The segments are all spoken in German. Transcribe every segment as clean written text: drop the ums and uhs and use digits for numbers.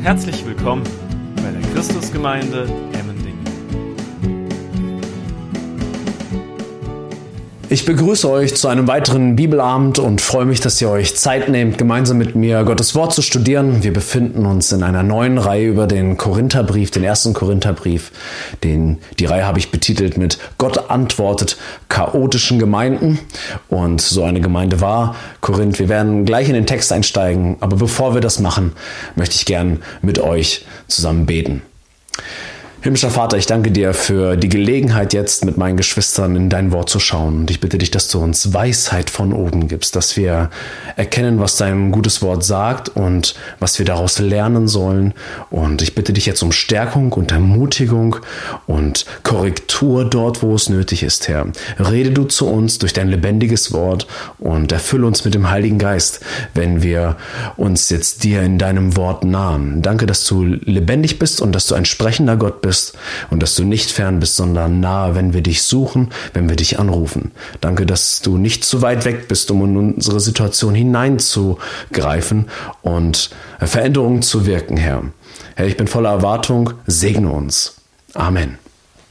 Herzlich willkommen bei der Christusgemeinde Emmendingen. Ich begrüße euch zu einem weiteren Bibelabend und freue mich, dass ihr euch Zeit nehmt, gemeinsam mit mir Gottes Wort zu studieren. Wir befinden uns in einer neuen Reihe über den Korintherbrief, den ersten Korintherbrief. Die Reihe habe ich betitelt mit Gott antwortet chaotischen Gemeinden. Und so eine Gemeinde war Korinth. Wir werden gleich in den Text einsteigen, aber bevor wir das machen, möchte ich gern mit euch zusammen beten. Himmlischer Vater, ich danke dir für die Gelegenheit, jetzt mit meinen Geschwistern in dein Wort zu schauen. Und ich bitte dich, dass du uns Weisheit von oben gibst, dass wir erkennen, was dein gutes Wort sagt und was wir daraus lernen sollen. Und ich bitte dich jetzt um Stärkung und Ermutigung und Korrektur dort, wo es nötig ist, Herr. Rede du zu uns durch dein lebendiges Wort und erfülle uns mit dem Heiligen Geist, wenn wir uns jetzt dir in deinem Wort nahen. Danke, dass du lebendig bist und dass du ein sprechender Gott bist. Und dass du nicht fern bist, sondern nahe, wenn wir dich suchen, wenn wir dich anrufen. Danke, dass du nicht zu weit weg bist, um in unsere Situation hineinzugreifen und Veränderungen zu wirken, Herr. Herr, ich bin voller Erwartung, segne uns. Amen.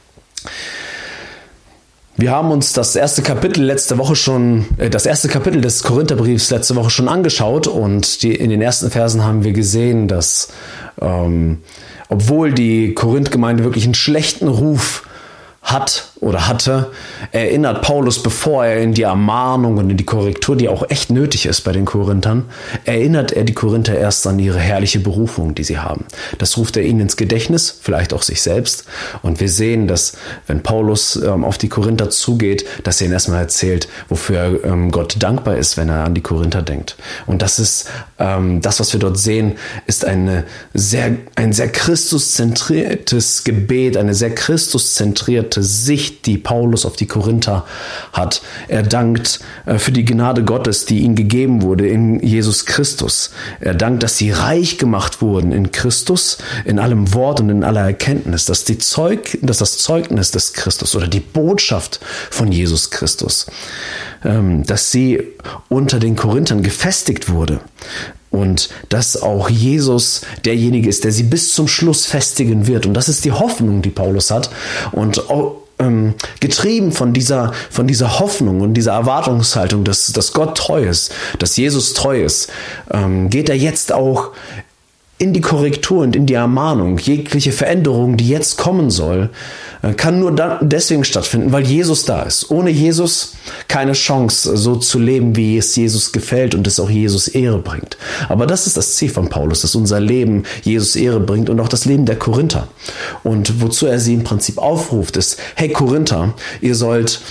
Wir haben uns das erste Kapitel des Korintherbriefs letzte Woche schon angeschaut und in den ersten Versen haben wir gesehen, dass obwohl die Korinth-Gemeinde wirklich einen schlechten Ruf hatte, erinnert Paulus, bevor er in die Ermahnung und in die Korrektur, die auch echt nötig ist bei den Korinthern, erinnert er die Korinther erst an ihre herrliche Berufung, die sie haben. Das ruft er ihnen ins Gedächtnis, vielleicht auch sich selbst. Und wir sehen, dass, wenn Paulus auf die Korinther zugeht, dass er ihnen erstmal erzählt, wofür Gott dankbar ist, wenn er an die Korinther denkt. Und das ist, das, was wir dort sehen, ist ein sehr Christuszentriertes Gebet, eine sehr Christuszentrierte Sicht, die Paulus auf die Korinther hat. Er dankt für die Gnade Gottes, die ihnen gegeben wurde in Jesus Christus. Er dankt, dass sie reich gemacht wurden in Christus, in allem Wort und in aller Erkenntnis, dass das Zeugnis des Christus oder die Botschaft von Jesus Christus, dass sie unter den Korinthern gefestigt wurde. Und dass auch Jesus derjenige ist, der sie bis zum Schluss festigen wird. Und das ist die Hoffnung, die Paulus hat. Und getrieben von dieser Hoffnung und dieser Erwartungshaltung, dass Gott treu ist, dass Jesus treu ist, geht er jetzt auch in die Korrektur und in die Ermahnung. Jegliche Veränderung, die jetzt kommen soll, kann nur deswegen stattfinden, weil Jesus da ist. Ohne Jesus keine Chance, so zu leben, wie es Jesus gefällt und es auch Jesus Ehre bringt. Aber das ist das Ziel von Paulus, dass unser Leben Jesus Ehre bringt und auch das Leben der Korinther. Und wozu er sie im Prinzip aufruft, ist, hey Korinther, ihr sollt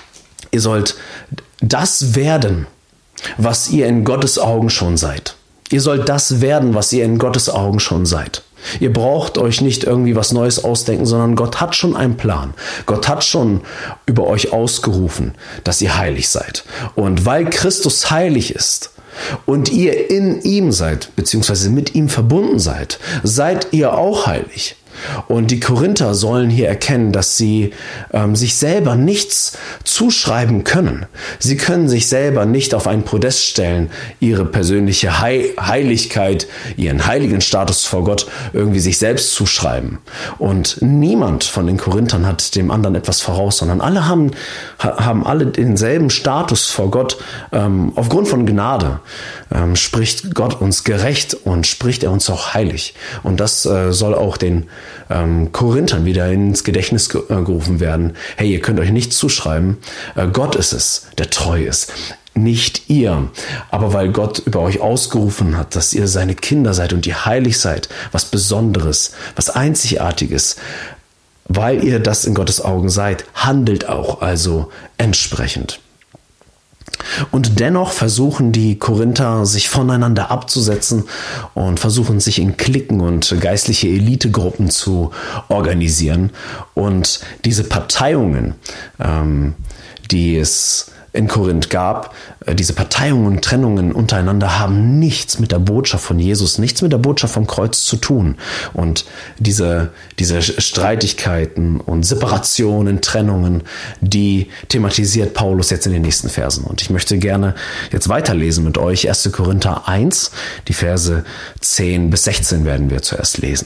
das werden, was ihr in Gottes Augen schon seid. Ihr sollt das werden, was ihr in Gottes Augen schon seid. Ihr braucht euch nicht irgendwie was Neues ausdenken, sondern Gott hat schon einen Plan. Gott hat schon über euch ausgerufen, dass ihr heilig seid. Und weil Christus heilig ist und ihr in ihm seid, beziehungsweise mit ihm verbunden seid, seid ihr auch heilig. Und die Korinther sollen hier erkennen, dass sie sich selber nichts zuschreiben können. Sie können sich selber nicht auf ein Podest stellen, ihre persönliche Heiligkeit, ihren heiligen Status vor Gott irgendwie sich selbst zuschreiben. Und niemand von den Korinthern hat dem anderen etwas voraus, sondern alle haben alle denselben Status vor Gott. Aufgrund von Gnade spricht Gott uns gerecht und spricht er uns auch heilig. Und das soll auch den Korinthern wieder ins Gedächtnis gerufen werden. Hey, ihr könnt euch nichts zuschreiben. Gott ist es, der treu ist. Nicht ihr. Aber weil Gott über euch ausgerufen hat, dass ihr seine Kinder seid und ihr heilig seid, was Besonderes, was Einzigartiges, weil ihr das in Gottes Augen seid, handelt auch also entsprechend. Und dennoch versuchen die Korinther, sich voneinander abzusetzen und versuchen, sich in Cliquen und geistliche Elitegruppen zu organisieren. Und diese Parteiungen, die es in Korinth gab, diese Parteiungen und Trennungen untereinander, haben nichts mit der Botschaft von Jesus, nichts mit der Botschaft vom Kreuz zu tun. Und diese Streitigkeiten und Separationen, Trennungen, die thematisiert Paulus jetzt in den nächsten Versen. Und ich möchte gerne jetzt weiterlesen mit euch. 1. Korinther 1, die Verse 10 bis 16 werden wir zuerst lesen.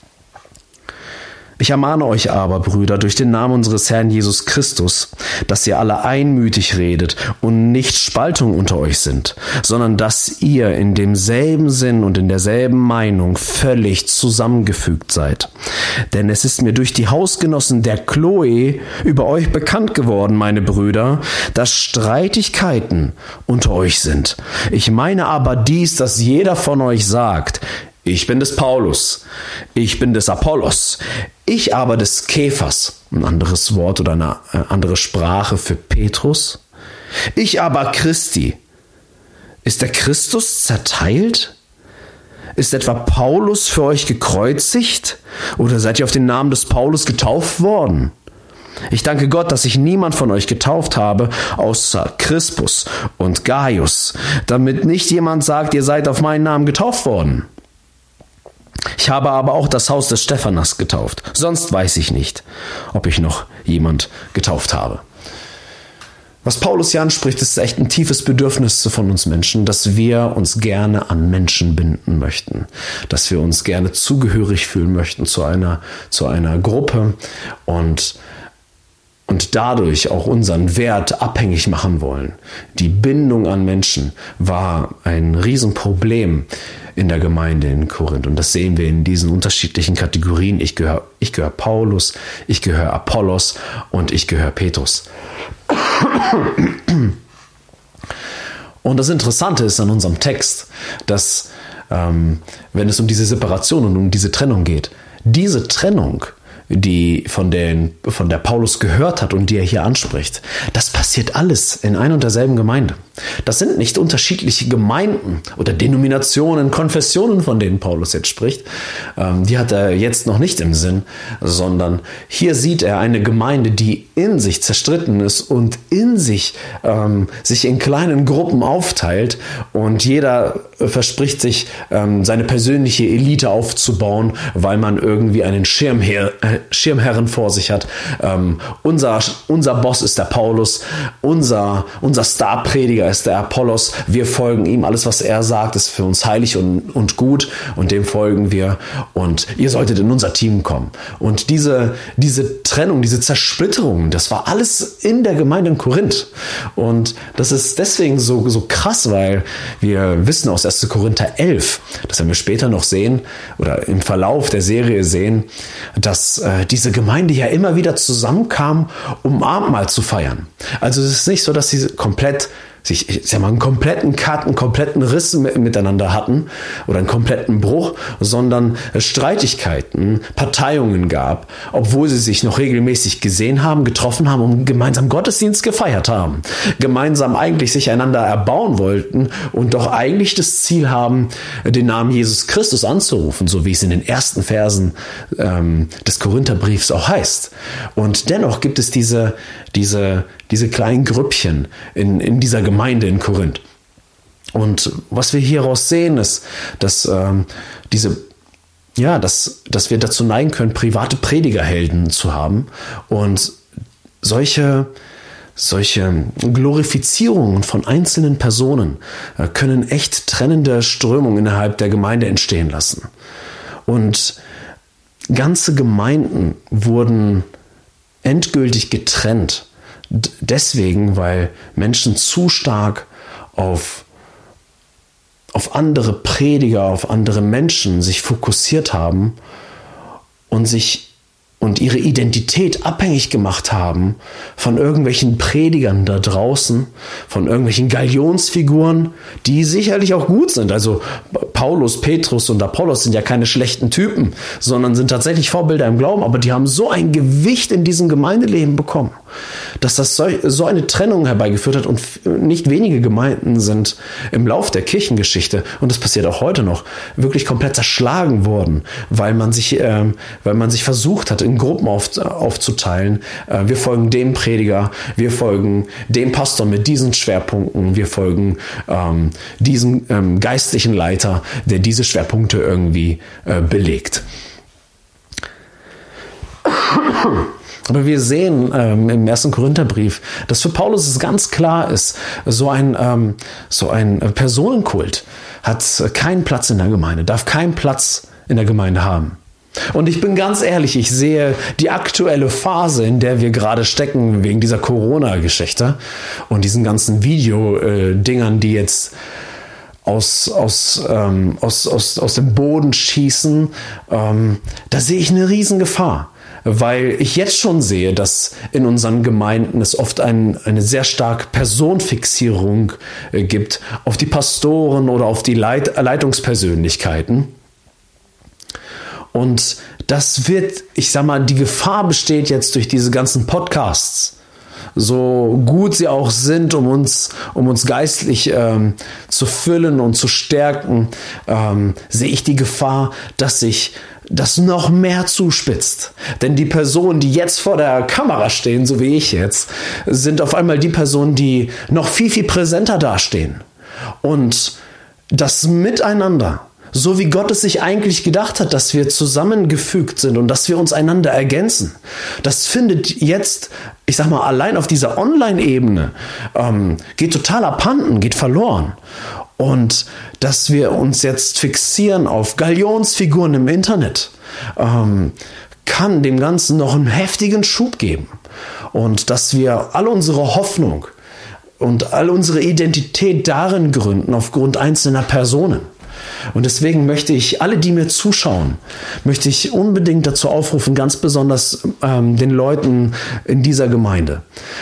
Ich ermahne euch aber, Brüder, durch den Namen unseres Herrn Jesus Christus, dass ihr alle einmütig redet und nicht Spaltung unter euch sind, sondern dass ihr in demselben Sinn und in derselben Meinung völlig zusammengefügt seid. Denn es ist mir durch die Hausgenossen der Chloe über euch bekannt geworden, meine Brüder, dass Streitigkeiten unter euch sind. Ich meine aber dies, dass jeder von euch sagt: Ich bin des Paulus, ich bin des Apollos, ich aber des Kephas, ein anderes Wort oder eine andere Sprache für Petrus. Ich aber Christi. Ist der Christus zerteilt? Ist etwa Paulus für euch gekreuzigt? Oder seid ihr auf den Namen des Paulus getauft worden? Ich danke Gott, dass ich niemand von euch getauft habe, außer Crispus und Gaius, damit nicht jemand sagt, ihr seid auf meinen Namen getauft worden. Ich habe aber auch das Haus des Stephanas getauft. Sonst weiß ich nicht, ob ich noch jemand getauft habe. Was Paulus hier anspricht, ist echt ein tiefes Bedürfnis von uns Menschen, dass wir uns gerne an Menschen binden möchten, dass wir uns gerne zugehörig fühlen möchten zu einer Gruppe und dadurch auch unseren Wert abhängig machen wollen. Die Bindung an Menschen war ein Riesenproblem in der Gemeinde in Korinth. Und das sehen wir in diesen unterschiedlichen Kategorien. Ich gehöre Paulus, ich gehöre Apollos und ich gehöre Petrus. Und das Interessante ist an unserem Text, dass wenn es um diese Separation und um diese Trennung geht, diese Trennung, die von der Paulus gehört hat und die er hier anspricht, das passiert alles in ein und derselben Gemeinde. Das sind nicht unterschiedliche Gemeinden oder Denominationen, Konfessionen, von denen Paulus jetzt spricht. Die hat er jetzt noch nicht im Sinn, sondern hier sieht er eine Gemeinde, die in sich zerstritten ist und in sich in kleinen Gruppen aufteilt, und jeder verspricht sich, seine persönliche Elite aufzubauen, weil man irgendwie einen Schirmherren vor sich hat. Unser Boss ist der Paulus, unser Starprediger ist der Apollos. Wir folgen ihm. Alles, was er sagt, ist für uns heilig und gut, und dem folgen wir. Und ihr solltet in unser Team kommen. Und diese Trennung, diese Zersplitterung, das war alles in der Gemeinde in Korinth. Und das ist deswegen so krass, weil wir wissen aus 1. Korinther 11, das werden wir später noch sehen oder im Verlauf der Serie sehen, dass diese Gemeinde ja immer wieder zusammenkam, um Abendmahl zu feiern. Also es ist nicht so, dass sie einen kompletten Cut, einen kompletten Riss miteinander hatten oder einen kompletten Bruch, sondern Streitigkeiten, Parteiungen gab, obwohl sie sich noch regelmäßig gesehen haben, getroffen haben und gemeinsam Gottesdienst gefeiert haben. Gemeinsam eigentlich sich einander erbauen wollten und doch eigentlich das Ziel haben, den Namen Jesus Christus anzurufen, so wie es in den ersten Versen des Korintherbriefs auch heißt. Und dennoch gibt es diese kleinen Grüppchen in dieser Gemeinde in Korinth. Und was wir hieraus sehen, ist, dass wir dazu neigen können, private Predigerhelden zu haben, und solche Glorifizierungen von einzelnen Personen können echt trennende Strömungen innerhalb der Gemeinde entstehen lassen. Und ganze Gemeinden wurden endgültig getrennt. Deswegen, weil Menschen zu stark auf andere Prediger, auf andere Menschen sich fokussiert haben und ihre Identität abhängig gemacht haben von irgendwelchen Predigern da draußen, von irgendwelchen Galionsfiguren, die sicherlich auch gut sind. Also Paulus, Petrus und Apollos sind ja keine schlechten Typen, sondern sind tatsächlich Vorbilder im Glauben, aber die haben so ein Gewicht in diesem Gemeindeleben bekommen, dass das so eine Trennung herbeigeführt hat, und nicht wenige Gemeinden sind im Lauf der Kirchengeschichte, und das passiert auch heute noch, wirklich komplett zerschlagen worden, weil man sich versucht hat, in Gruppen aufzuteilen. Wir folgen dem Prediger, wir folgen dem Pastor mit diesen Schwerpunkten, wir folgen diesem geistlichen Leiter, der diese Schwerpunkte irgendwie belegt. Aber wir sehen im 1. Korintherbrief, dass für Paulus es ganz klar ist, so ein Personenkult hat keinen Platz in der Gemeinde, darf keinen Platz in der Gemeinde haben. Und ich bin ganz ehrlich, ich sehe die aktuelle Phase, in der wir gerade stecken, wegen dieser Corona-Geschichte und diesen ganzen Videodingern, die jetzt aus dem Boden schießen, da sehe ich eine Riesengefahr. Weil ich jetzt schon sehe, dass in unseren Gemeinden es oft eine sehr stark Personenfixierung gibt auf die Pastoren oder auf die Leitungspersönlichkeiten. Und das wird, die Gefahr besteht jetzt durch diese ganzen Podcasts, so gut sie auch sind, um uns geistlich zu füllen und zu stärken, sehe ich die Gefahr, dass sich das noch mehr zuspitzt. Denn die Personen, die jetzt vor der Kamera stehen, so wie ich jetzt, sind auf einmal die Personen, die noch viel, viel präsenter dastehen. Und das Miteinander, so wie Gott es sich eigentlich gedacht hat, dass wir zusammengefügt sind und dass wir uns einander ergänzen, das findet jetzt, allein auf dieser Online-Ebene, geht total abhanden, geht verloren. Und dass wir uns jetzt fixieren auf Galionsfiguren im Internet, kann dem Ganzen noch einen heftigen Schub geben. Und dass wir all unsere Hoffnung und all unsere Identität darin gründen, aufgrund einzelner Personen. Und deswegen möchte ich alle, die mir zuschauen, unbedingt dazu aufrufen, ganz besonders den Leuten in dieser Gemeinde,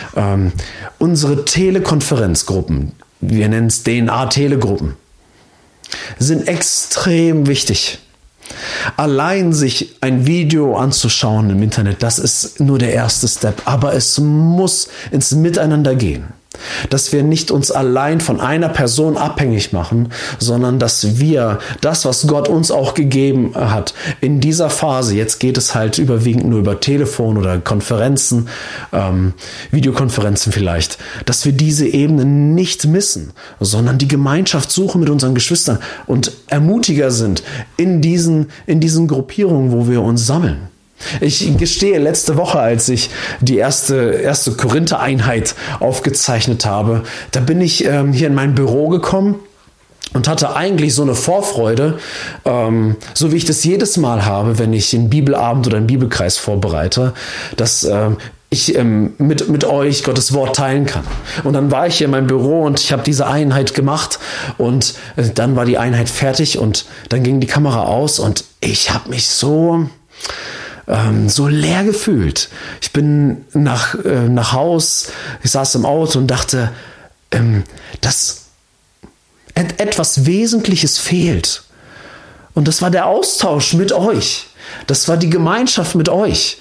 unsere Telekonferenzgruppen, wir nennen es DNA-Telegruppen, sind extrem wichtig. Allein sich ein Video anzuschauen im Internet, das ist nur der erste Step, aber es muss ins Miteinander gehen. Dass wir nicht uns allein von einer Person abhängig machen, sondern dass wir das, was Gott uns auch gegeben hat, in dieser Phase, jetzt geht es halt überwiegend nur über Telefon oder Konferenzen, Videokonferenzen vielleicht, dass wir diese Ebene nicht missen, sondern die Gemeinschaft suchen mit unseren Geschwistern und Ermutiger sind in diesen Gruppierungen, wo wir uns sammeln. Ich gestehe, letzte Woche, als ich die erste Korinther-Einheit aufgezeichnet habe, da bin ich hier in mein Büro gekommen und hatte eigentlich so eine Vorfreude, so wie ich das jedes Mal habe, wenn ich einen Bibelabend oder einen Bibelkreis vorbereite, dass ich mit euch Gottes Wort teilen kann. Und dann war ich hier in meinem Büro und ich habe diese Einheit gemacht und dann war die Einheit fertig und dann ging die Kamera aus und ich habe mich so leer gefühlt. Ich bin nach Haus, ich saß im Auto und dachte, dass etwas Wesentliches fehlt. Und das war der Austausch mit euch. Das war die Gemeinschaft mit euch.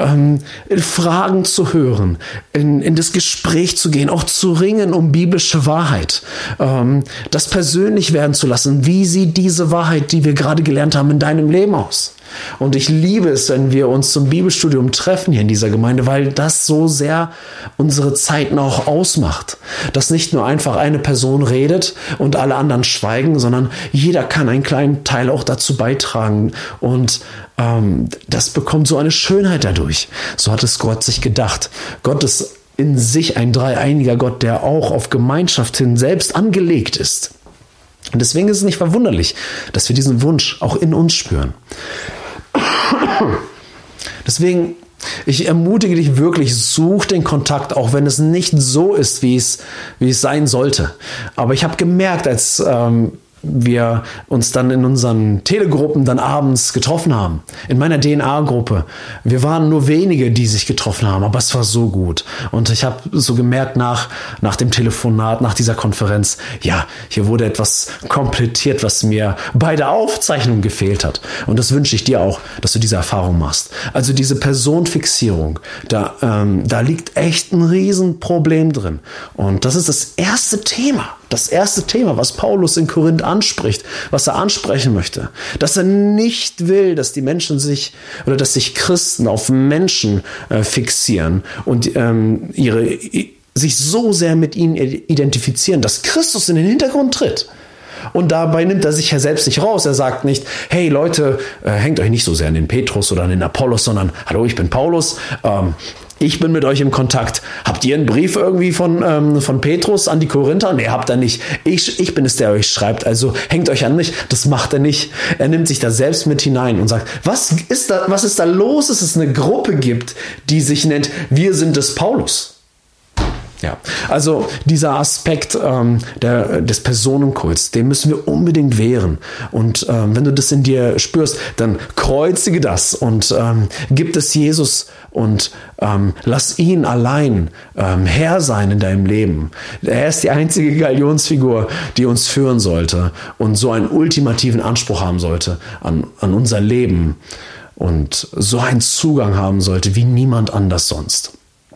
Fragen zu hören, in das Gespräch zu gehen, auch zu ringen um biblische Wahrheit. Das persönlich werden zu lassen. Wie sieht diese Wahrheit, die wir gerade gelernt haben, in deinem Leben aus? Und ich liebe es, wenn wir uns zum Bibelstudium treffen hier in dieser Gemeinde, weil das so sehr unsere Zeiten auch ausmacht. Dass nicht nur einfach eine Person redet und alle anderen schweigen, sondern jeder kann einen kleinen Teil auch dazu beitragen. Und das bekommt so eine Schönheit dadurch. So hat es Gott sich gedacht. Gott ist in sich ein dreieiniger Gott, der auch auf Gemeinschaft hin selbst angelegt ist. Und deswegen ist es nicht verwunderlich, dass wir diesen Wunsch auch in uns spüren. Deswegen, ich ermutige dich wirklich, such den Kontakt, auch wenn es nicht so ist, wie es sein sollte. Aber ich habe gemerkt, als wir uns dann in unseren Telegruppen dann abends getroffen haben, in meiner DNA-Gruppe. Wir waren nur wenige, die sich getroffen haben, aber es war so gut. Und ich habe so gemerkt nach dem Telefonat, nach dieser Konferenz, ja, hier wurde etwas komplettiert, was mir bei der Aufzeichnung gefehlt hat. Und das wünsche ich dir auch, dass du diese Erfahrung machst. Also diese Personenfixierung, da liegt echt ein Riesenproblem drin. Und das ist das erste Thema, was Paulus in Korinth anspricht, was er ansprechen möchte. Dass er nicht will, dass die Menschen sich Christen auf Menschen fixieren und sich so sehr mit ihnen identifizieren, dass Christus in den Hintergrund tritt. Und dabei nimmt er sich ja selbst nicht raus. Er sagt nicht, hey Leute, hängt euch nicht so sehr an den Petrus oder an den Apollos, sondern hallo, ich bin Paulus, ich bin mit euch im Kontakt. Habt ihr einen Brief irgendwie von Petrus an die Korinther? Nee, habt ihr nicht. Ich bin es, der euch schreibt. Also hängt euch an mich. Das macht er nicht. Er nimmt sich da selbst mit hinein und sagt, was ist da los, dass es eine Gruppe gibt, die sich nennt, wir sind des Paulus. Ja, also dieser Aspekt des Personenkults, den müssen wir unbedingt wehren. Und wenn du das in dir spürst, dann kreuzige das und gib es Jesus und lass ihn allein Herr sein in deinem Leben. Er ist die einzige Galionsfigur, die uns führen sollte und so einen ultimativen Anspruch haben sollte an unser Leben und so einen Zugang haben sollte wie niemand anders sonst.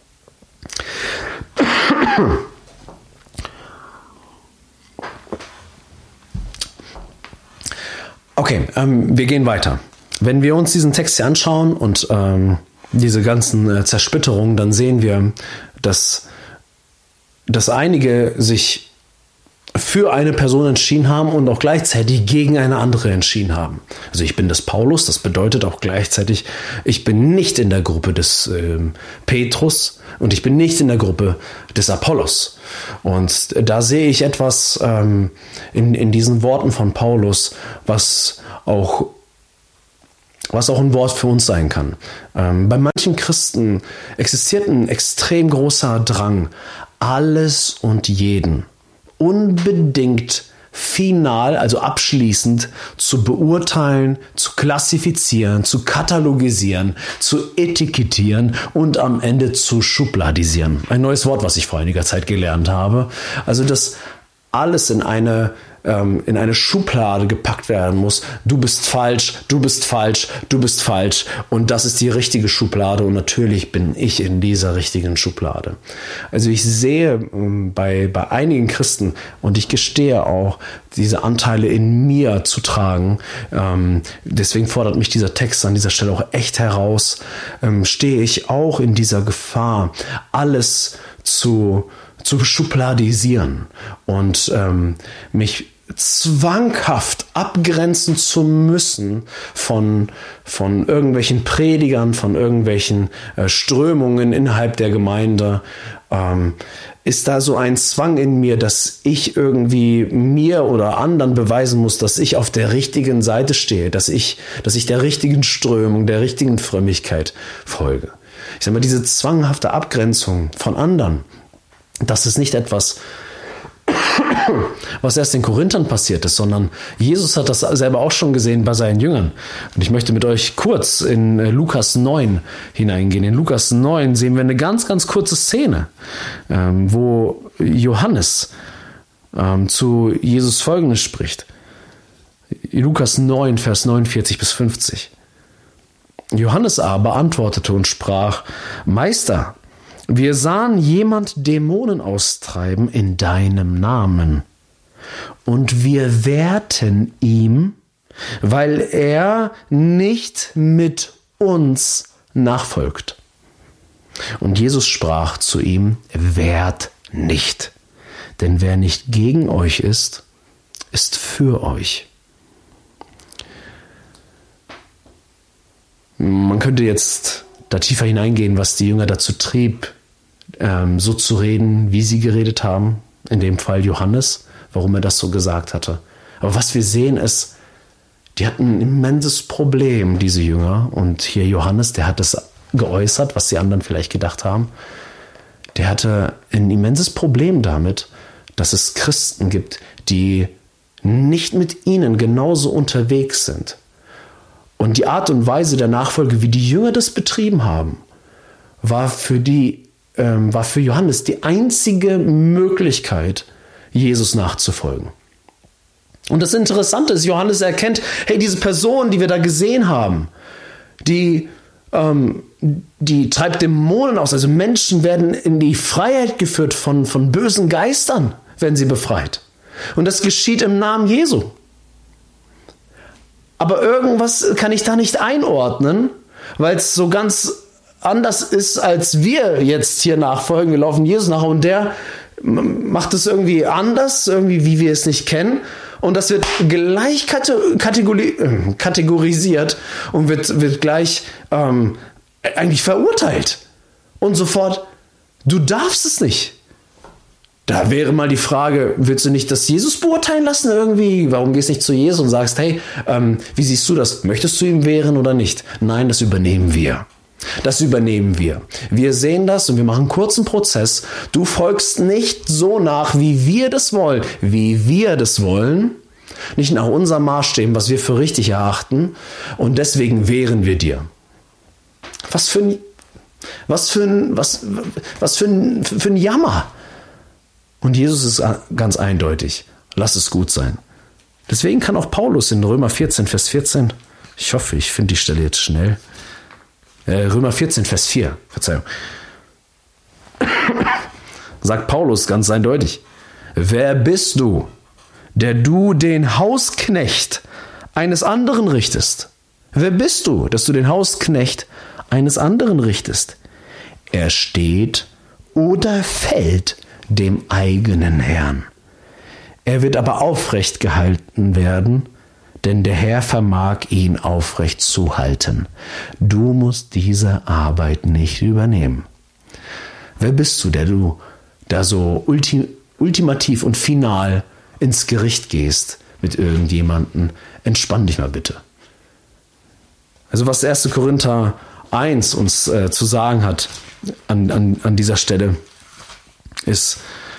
Okay, wir gehen weiter. Wenn wir uns diesen Text hier anschauen und diese ganzen Zersplitterungen, dann sehen wir, dass einige sich für eine Person entschieden haben und auch gleichzeitig gegen eine andere entschieden haben. Also ich bin des Paulus, das bedeutet auch gleichzeitig, ich bin nicht in der Gruppe des Petrus und ich bin nicht in der Gruppe des Apollos. Und da sehe ich etwas in diesen Worten von Paulus, was auch ein Wort für uns sein kann. Bei manchen Christen existiert ein extrem großer Drang, alles und jeden unbedingt final, also abschließend zu beurteilen, zu klassifizieren, zu katalogisieren, zu etikettieren und am Ende zu schubladisieren. Ein neues Wort, was ich vor einiger Zeit gelernt habe. Also, dass alles in eine Schublade gepackt werden muss. Du bist falsch, du bist falsch, du bist falsch. Und das ist die richtige Schublade. Und natürlich bin ich in dieser richtigen Schublade. Also ich sehe bei einigen Christen, und ich gestehe auch, diese Anteile in mir zu tragen. Deswegen fordert mich dieser Text an dieser Stelle auch echt heraus. Stehe ich auch in dieser Gefahr, alles zu schubladisieren und mich zwanghaft abgrenzen zu müssen von irgendwelchen Predigern, von irgendwelchen Strömungen innerhalb der Gemeinde. Ist da so ein Zwang in mir, dass ich irgendwie mir oder anderen beweisen muss, dass ich auf der richtigen Seite stehe, dass ich der richtigen Strömung, der richtigen Frömmigkeit folge? Ich sage mal, diese zwanghafte Abgrenzung von anderen, das ist nicht etwas, was erst den Korinthern passiert ist, sondern Jesus hat das selber auch schon gesehen bei seinen Jüngern. Und ich möchte mit euch kurz in Lukas 9 hineingehen. In Lukas 9 sehen wir eine ganz, ganz kurze Szene, wo Johannes zu Jesus Folgendes spricht. Lukas 9, Vers 49 bis 50. Johannes aber antwortete und sprach: Meister, wir sahen jemand Dämonen austreiben in deinem Namen. Und wir wehrten ihm, weil er nicht mit uns nachfolgt. Und Jesus sprach zu ihm: Wehrt nicht, denn wer nicht gegen euch ist, ist für euch. Man könnte jetzt da tiefer hineingehen, was die Jünger dazu trieb, so zu reden, wie sie geredet haben. In dem Fall Johannes, warum er das so gesagt hatte. Aber was wir sehen ist, die hatten ein immenses Problem, diese Jünger. Und hier Johannes, der hat es geäußert, was die anderen vielleicht gedacht haben. Der hatte ein immenses Problem damit, dass es Christen gibt, die nicht mit ihnen genauso unterwegs sind. Und die Art und Weise der Nachfolge, wie die Jünger das betrieben haben, war für Johannes die einzige Möglichkeit, Jesus nachzufolgen. Und das Interessante ist, Johannes erkennt, hey, diese Person, die wir da gesehen haben, die treibt Dämonen aus. Also Menschen werden in die Freiheit geführt von bösen Geistern, werden sie befreit. Und das geschieht im Namen Jesu. Aber irgendwas kann ich da nicht einordnen, weil es so ganz anders ist, als wir jetzt hier nachfolgen. Wir laufen Jesus nach und der macht es irgendwie anders, irgendwie wie wir es nicht kennen. Und das wird gleich kategorisiert und wird gleich eigentlich verurteilt. Und sofort, du darfst es nicht. Da wäre mal die Frage, willst du nicht das Jesus beurteilen lassen irgendwie? Warum gehst du nicht zu Jesus und sagst, hey, wie siehst du das? Möchtest du ihm wehren oder nicht? Nein, das übernehmen wir. Das übernehmen wir. Wir sehen das und wir machen einen kurzen Prozess. Du folgst nicht so nach, wie wir das wollen. Nicht nach unserem Maßstäben, was wir für richtig erachten. Und deswegen wehren wir dir. Was für ein Jammer. Und Jesus ist ganz eindeutig. Lass es gut sein. Deswegen kann auch Paulus in Römer 14, Vers 14, ich hoffe, ich finde die Stelle jetzt schnell, Römer 14, Vers 4, Verzeihung, sagt Paulus ganz eindeutig, wer bist du, der du den Hausknecht eines anderen richtest? Wer bist du, dass du den Hausknecht eines anderen richtest? Er steht oder fällt dem eigenen Herrn. Er wird aber aufrecht gehalten werden, denn der Herr vermag ihn aufrecht zu halten. Du musst diese Arbeit nicht übernehmen. Wer bist du, der du da so ultimativ und final ins Gericht gehst mit irgendjemandem? Entspann dich mal bitte. Also was 1. Korinther 1 uns zu sagen hat an dieser Stelle, ist,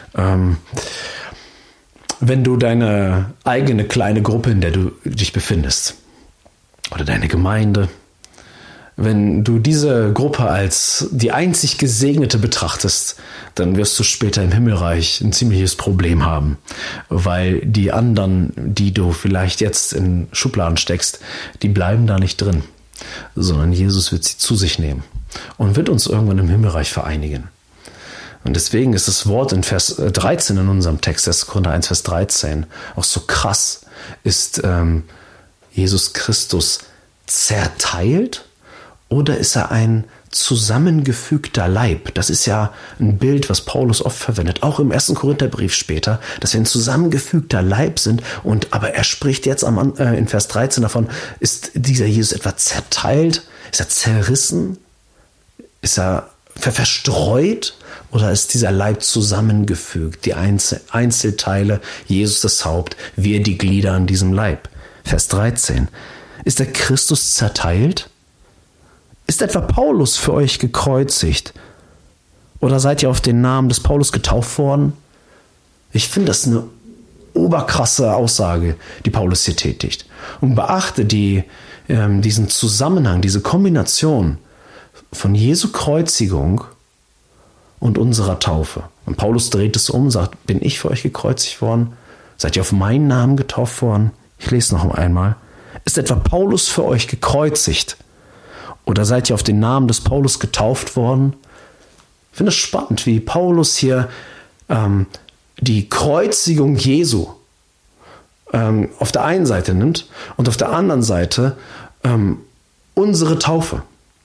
wenn du deine eigene kleine Gruppe, in der du dich befindest, oder deine Gemeinde, wenn du diese Gruppe als die einzig Gesegnete betrachtest, dann wirst du später im Himmelreich ein ziemliches Problem haben, weil die anderen, die du vielleicht jetzt in Schubladen steckst, die bleiben da nicht drin, sondern Jesus wird sie zu sich nehmen und wird uns irgendwann im Himmelreich vereinigen. Und deswegen ist das Wort in Vers 13 in unserem Text, 1. Korinther 1, Vers 13, auch so krass. Ist Jesus Christus zerteilt oder ist er ein zusammengefügter Leib? Das ist ja ein Bild, was Paulus oft verwendet, auch im 1. Korintherbrief später, dass wir ein zusammengefügter Leib sind. Aber er spricht jetzt in Vers 13 davon, ist dieser Jesus etwa zerteilt? Ist er zerrissen? Ist er verstreut? Oder ist dieser Leib zusammengefügt, die Einzelteile, Jesus das Haupt, wir die Glieder an diesem Leib? Vers 13. Ist der Christus zerteilt? Ist etwa Paulus für euch gekreuzigt? Oder seid ihr auf den Namen des Paulus getauft worden? Ich finde das eine oberkrasse Aussage, die Paulus hier tätigt. Und beachte diesen Zusammenhang, diese Kombination von Jesu Kreuzigung und unserer Taufe. Und Paulus dreht es um, sagt, bin ich für euch gekreuzigt worden? Seid ihr auf meinen Namen getauft worden? Ich lese noch einmal. Ist etwa Paulus für euch gekreuzigt? Oder seid ihr auf den Namen des Paulus getauft worden? Ich finde es spannend, wie Paulus hier die Kreuzigung Jesu auf der einen Seite nimmt und auf der anderen Seite unsere Taufe.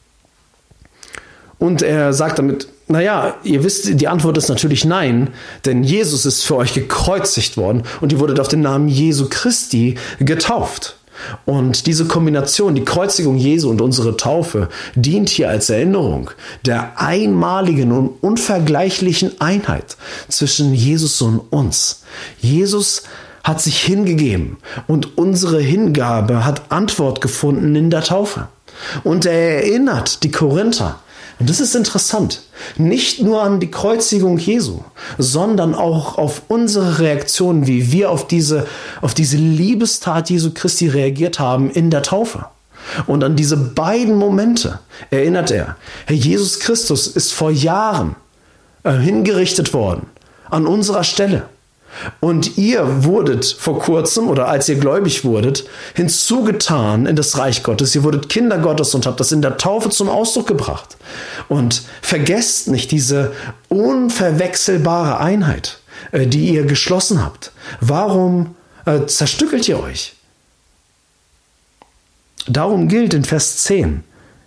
Und er sagt damit, naja, ihr wisst, die Antwort ist natürlich nein, denn Jesus ist für euch gekreuzigt worden und ihr wurdet auf den Namen Jesu Christi getauft. Und diese Kombination, die Kreuzigung Jesu und unsere Taufe, dient hier als Erinnerung der einmaligen und unvergleichlichen Einheit zwischen Jesus und uns. Jesus hat sich hingegeben und unsere Hingabe hat Antwort gefunden in der Taufe. Und er erinnert die Korinther, Und das ist interessant. Nicht nur an die Kreuzigung Jesu, sondern auch auf unsere Reaktion, wie wir auf diese Liebestat Jesu Christi reagiert haben in der Taufe. Und an diese beiden Momente erinnert er. Herr Jesus Christus ist vor Jahren hingerichtet worden, an unserer Stelle. Und ihr wurdet vor kurzem, oder als ihr gläubig wurdet, hinzugetan in das Reich Gottes. Ihr wurdet Kinder Gottes und habt das in der Taufe zum Ausdruck gebracht. Und vergesst nicht diese unverwechselbare Einheit, die ihr geschlossen habt. Warum zerstückelt ihr euch? Darum gilt in Vers 10.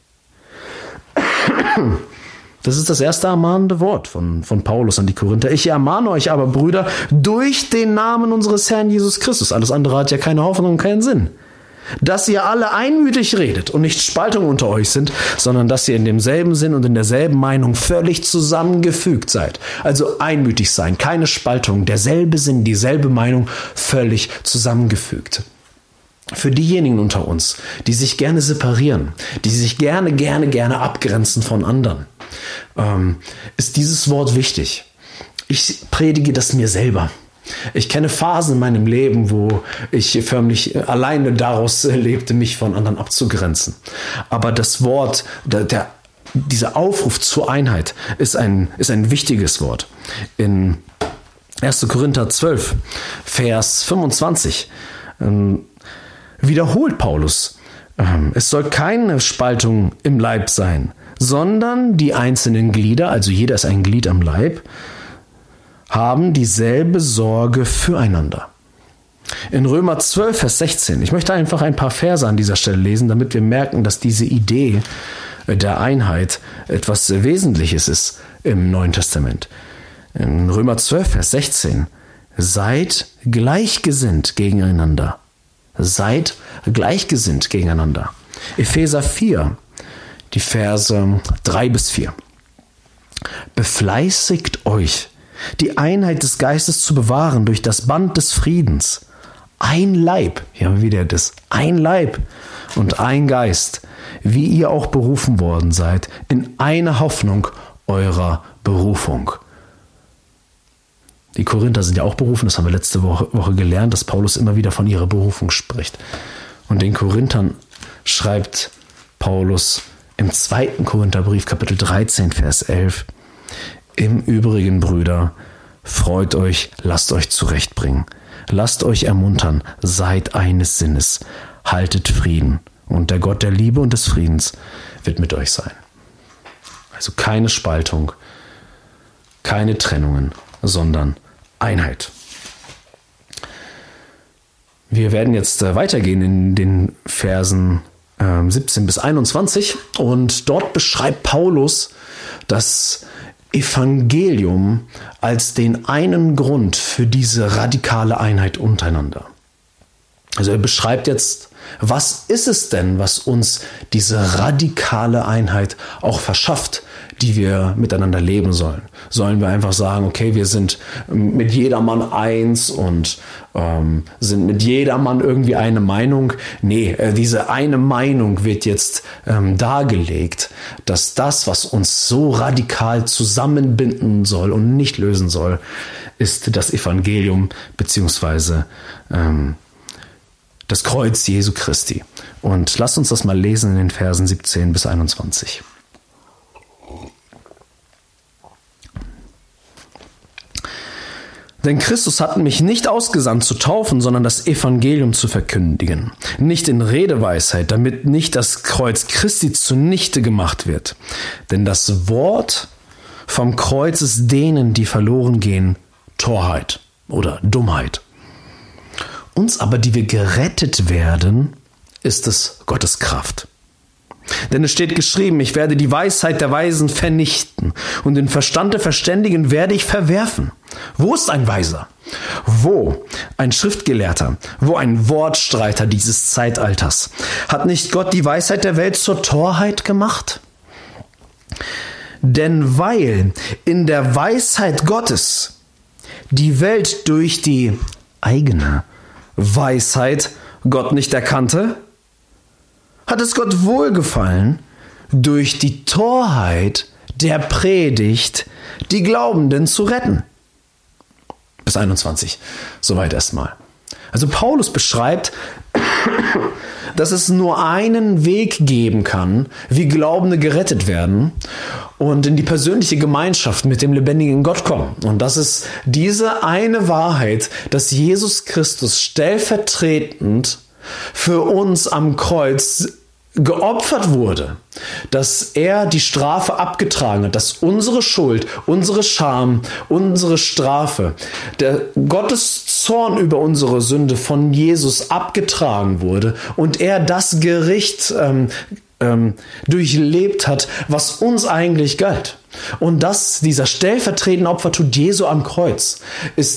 Das ist das erste ermahnende Wort von Paulus an die Korinther. Ich ermahne euch aber, Brüder, durch den Namen unseres Herrn Jesus Christus. Alles andere hat ja keine Hoffnung und keinen Sinn. Dass ihr alle einmütig redet und nicht Spaltungen unter euch sind, sondern dass ihr in demselben Sinn und in derselben Meinung völlig zusammengefügt seid. Also einmütig sein, keine Spaltung, derselbe Sinn, dieselbe Meinung, völlig zusammengefügt. Für diejenigen unter uns, die sich gerne separieren, die sich gerne abgrenzen von anderen, ist dieses Wort wichtig. Ich predige das mir selber. Ich kenne Phasen in meinem Leben, wo ich förmlich alleine daraus lebte, mich von anderen abzugrenzen. Aber das Wort, dieser Aufruf zur Einheit ist ein wichtiges Wort. In 1. Korinther 12, Vers 25 wiederholt Paulus, es soll keine Spaltung im Leib sein, sondern die einzelnen Glieder, also jeder ist ein Glied am Leib, haben dieselbe Sorge füreinander. In Römer 12, Vers 16, ich möchte einfach ein paar Verse an dieser Stelle lesen, damit wir merken, dass diese Idee der Einheit etwas Wesentliches ist im Neuen Testament. In Römer 12, Vers 16, seid gleichgesinnt gegeneinander. Seid gleichgesinnt gegeneinander. Epheser 4, die Verse 3 bis 4. Befleißigt euch, die Einheit des Geistes zu bewahren durch das Band des Friedens. Ein Leib, hier haben wir wieder das, ein Leib und ein Geist, wie ihr auch berufen worden seid, in eine Hoffnung eurer Berufung. Die Korinther sind ja auch berufen, das haben wir letzte Woche gelernt, dass Paulus immer wieder von ihrer Berufung spricht. Und den Korinthern schreibt Paulus im 2. Korintherbrief, Kapitel 13, Vers 11, im Übrigen, Brüder, freut euch, lasst euch zurechtbringen, lasst euch ermuntern, seid eines Sinnes, haltet Frieden und der Gott der Liebe und des Friedens wird mit euch sein. Also keine Spaltung, keine Trennungen, sondern Einheit. Wir werden jetzt weitergehen in den Versen 17 bis 21 und dort beschreibt Paulus das Evangelium als den einen Grund für diese radikale Einheit untereinander. Also er beschreibt jetzt, was ist es denn, was uns diese radikale Einheit auch verschafft, die wir miteinander leben sollen. Sollen wir einfach sagen, okay, wir sind mit jedermann eins und sind mit jedermann irgendwie eine Meinung? Nee, diese eine Meinung wird jetzt dargelegt, dass das, was uns so radikal zusammenbinden soll und nicht lösen soll, ist das Evangelium beziehungsweise das Kreuz Jesu Christi. Und lasst uns das mal lesen in den Versen 17 bis 21. Denn Christus hat mich nicht ausgesandt zu taufen, sondern das Evangelium zu verkündigen. Nicht in Redeweisheit, damit nicht das Kreuz Christi zunichte gemacht wird. Denn das Wort vom Kreuz ist denen, die verloren gehen, Torheit oder Dummheit. Uns aber, die wir gerettet werden, ist es Gottes Kraft. Denn es steht geschrieben, ich werde die Weisheit der Weisen vernichten und den Verstand der Verständigen werde ich verwerfen. Wo ist ein Weiser? Wo ein Schriftgelehrter? Wo ein Wortstreiter dieses Zeitalters? Hat nicht Gott die Weisheit der Welt zur Torheit gemacht? Denn weil in der Weisheit Gottes die Welt durch die eigene Weisheit Gott nicht erkannte, hat es Gott wohlgefallen, durch die Torheit der Predigt die Glaubenden zu retten. Bis 21. Soweit erstmal. Also Paulus beschreibt, dass es nur einen Weg geben kann, wie Glaubende gerettet werden und in die persönliche Gemeinschaft mit dem lebendigen Gott kommen. Und das ist diese eine Wahrheit, dass Jesus Christus stellvertretend für uns am Kreuz geopfert wurde, dass er die Strafe abgetragen hat, dass unsere Schuld, unsere Scham, unsere Strafe, der Gottes Zorn über unsere Sünde von Jesus abgetragen wurde und er das Gericht durchlebt hat, was uns eigentlich galt. Und dass dieser stellvertretende Opfer tut Jesu am Kreuz, ist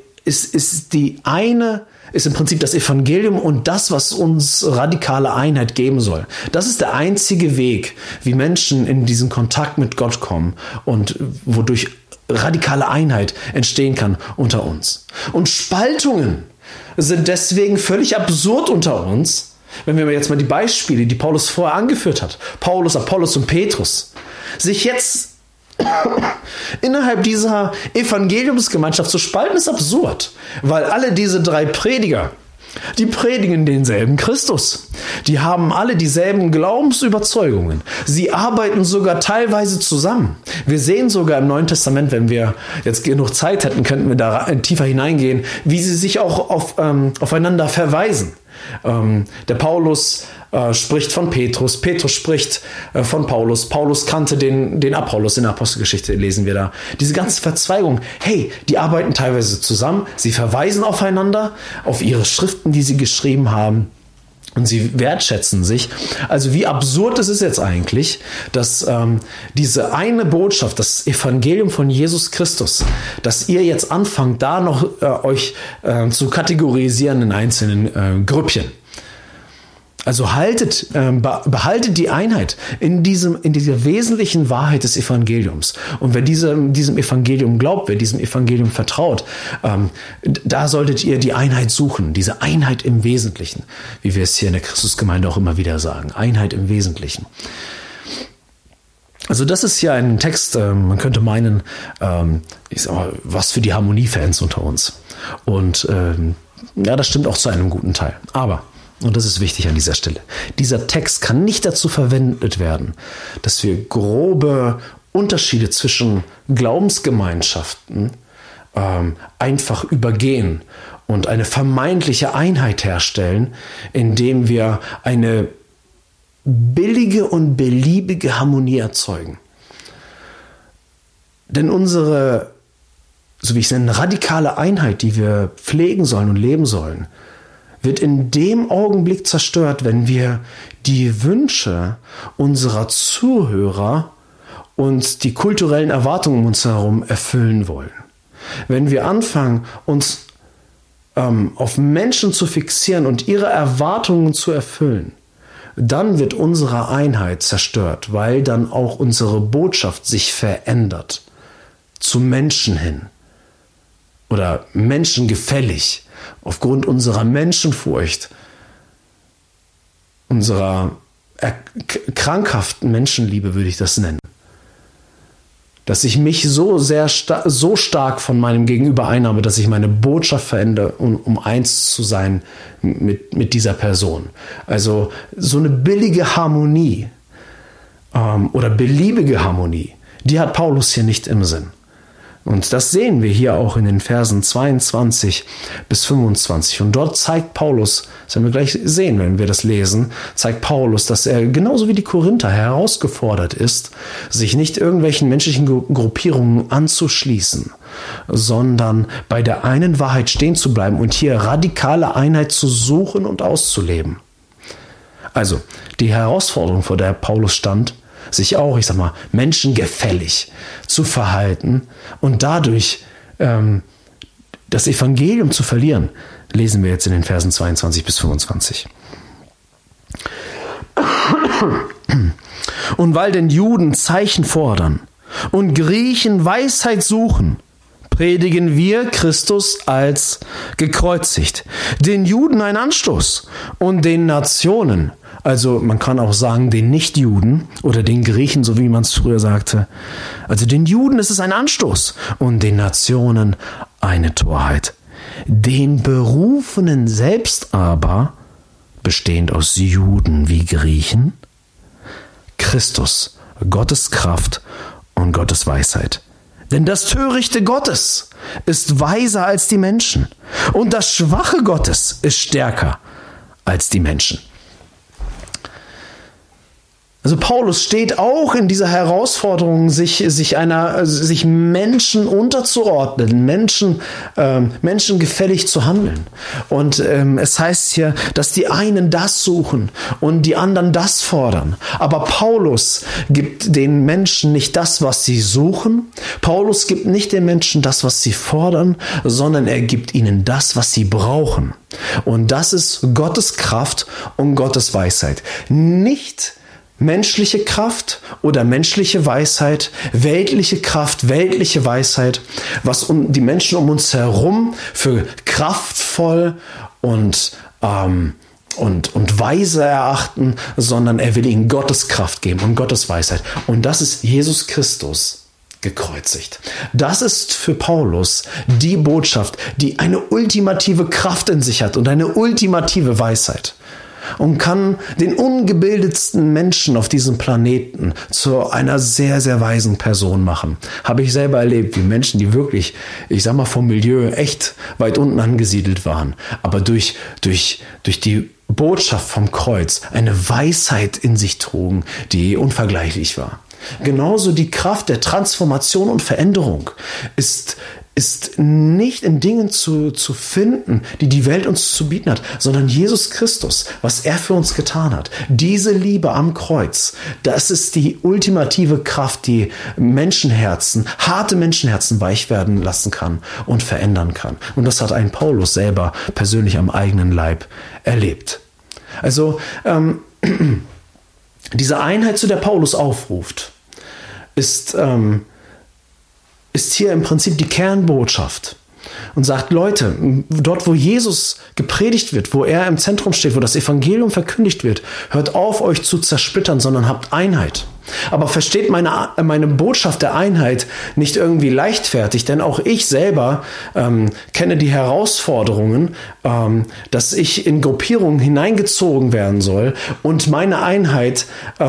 im Prinzip das Evangelium und das, was uns radikale Einheit geben soll. Das ist der einzige Weg, wie Menschen in diesen Kontakt mit Gott kommen und wodurch radikale Einheit entstehen kann unter uns. Und Spaltungen sind deswegen völlig absurd unter uns, wenn wir jetzt mal die Beispiele, die Paulus vorher angeführt hat, Paulus, Apollos und Petrus, sich jetzt innerhalb dieser Evangeliumsgemeinschaft zu spalten, ist absurd, weil alle diese 3 Prediger, die predigen denselben Christus. Die haben alle dieselben Glaubensüberzeugungen. Sie arbeiten sogar teilweise zusammen. Wir sehen sogar im Neuen Testament, wenn wir jetzt genug Zeit hätten, könnten wir da tiefer hineingehen, wie sie sich auch aufeinander verweisen. Der Paulus spricht von Petrus, Petrus spricht von Paulus, Paulus kannte den Apollos, in der Apostelgeschichte lesen wir da. Diese ganze Verzweigung, hey, die arbeiten teilweise zusammen, sie verweisen aufeinander, auf ihre Schriften, die sie geschrieben haben. Und sie wertschätzen sich. Also wie absurd ist es jetzt eigentlich, dass diese eine Botschaft, das Evangelium von Jesus Christus, dass ihr jetzt anfangt, da noch euch zu kategorisieren in einzelnen Grüppchen. Also behaltet die Einheit in dieser wesentlichen Wahrheit des Evangeliums. Und wer diesem Evangelium glaubt, wer diesem Evangelium vertraut, da solltet ihr die Einheit suchen. Diese Einheit im Wesentlichen, wie wir es hier in der Christusgemeinde auch immer wieder sagen. Einheit im Wesentlichen. Also das ist ja ein Text, man könnte meinen, ich sag mal, was für die Harmoniefans unter uns. Und ja, das stimmt auch zu einem guten Teil. Aber und das ist wichtig an dieser Stelle. Dieser Text kann nicht dazu verwendet werden, dass wir grobe Unterschiede zwischen Glaubensgemeinschaften einfach übergehen und eine vermeintliche Einheit herstellen, indem wir eine billige und beliebige Harmonie erzeugen. Denn unsere, so wie ich es nenne, radikale Einheit, die wir pflegen sollen und leben sollen, wird in dem Augenblick zerstört, wenn wir die Wünsche unserer Zuhörer und die kulturellen Erwartungen um uns herum erfüllen wollen. Wenn wir anfangen, uns auf Menschen zu fixieren und ihre Erwartungen zu erfüllen, dann wird unsere Einheit zerstört, weil dann auch unsere Botschaft sich verändert zu Menschen hin oder menschengefällig. Aufgrund unserer Menschenfurcht, unserer krankhaften Menschenliebe würde ich das nennen. Dass ich mich so stark von meinem Gegenüber einnahme, dass ich meine Botschaft verändere, um eins zu sein mit dieser Person. Also so eine billige Harmonie oder beliebige Harmonie, die hat Paulus hier nicht im Sinn. Und das sehen wir hier auch in den Versen 22 bis 25. Und dort zeigt Paulus, das werden wir gleich sehen, wenn wir das lesen, zeigt Paulus, dass er genauso wie die Korinther herausgefordert ist, sich nicht irgendwelchen menschlichen Gruppierungen anzuschließen, sondern bei der einen Wahrheit stehen zu bleiben und hier radikale Einheit zu suchen und auszuleben. Also die Herausforderung, vor der Paulus stand, sich auch, ich sag mal, menschengefällig zu verhalten und dadurch das Evangelium zu verlieren, lesen wir jetzt in den Versen 22 bis 25. Und weil denn Juden Zeichen fordern und Griechen Weisheit suchen, predigen wir Christus als gekreuzigt, den Juden ein Anstoß und den Nationen, also man kann auch sagen den Nichtjuden oder den Griechen, so wie man es früher sagte, also den Juden ist es ein Anstoß und den Nationen eine Torheit. Den Berufenen selbst aber, bestehend aus Juden wie Griechen, Christus, Gottes Kraft und Gottes Weisheit. Denn das Törichte Gottes ist weiser als die Menschen und das Schwache Gottes ist stärker als die Menschen. Also Paulus steht auch in dieser Herausforderung, sich Menschen unterzuordnen, menschengefällig zu handeln. Und es heißt hier, dass die einen das suchen und die anderen das fordern. Aber Paulus gibt den Menschen nicht das, was sie suchen. Paulus gibt nicht den Menschen das, was sie fordern, sondern er gibt ihnen das, was sie brauchen. Und das ist Gottes Kraft und Gottes Weisheit. Nicht menschliche Kraft oder menschliche Weisheit, weltliche Kraft, weltliche Weisheit, was die Menschen um uns herum für kraftvoll und weise erachten, sondern er will ihnen Gottes Kraft geben und Gottes Weisheit. Und das ist Jesus Christus gekreuzigt. Das ist für Paulus die Botschaft, die eine ultimative Kraft in sich hat und eine ultimative Weisheit. Und kann den ungebildetsten Menschen auf diesem Planeten zu einer sehr, sehr weisen Person machen. Habe ich selber erlebt, wie Menschen, die wirklich, ich sag mal, vom Milieu echt weit unten angesiedelt waren, aber durch die Botschaft vom Kreuz eine Weisheit in sich trugen, die unvergleichlich war. Genauso die Kraft der Transformation und Veränderung ist nicht in Dingen zu finden, die die Welt uns zu bieten hat, sondern Jesus Christus, was er für uns getan hat. Diese Liebe am Kreuz, das ist die ultimative Kraft, die harte Menschenherzen weich werden lassen kann und verändern kann. Und das hat ein Paulus selber persönlich am eigenen Leib erlebt. Also diese Einheit, zu der Paulus aufruft, ist hier im Prinzip die Kernbotschaft und sagt, Leute, dort wo Jesus gepredigt wird, wo er im Zentrum steht, wo das Evangelium verkündigt wird, hört auf, euch zu zersplittern, sondern habt Einheit. Aber versteht meine Botschaft der Einheit nicht irgendwie leichtfertig, denn auch ich selber kenne die Herausforderungen, dass ich in Gruppierungen hineingezogen werden soll und meine Einheit,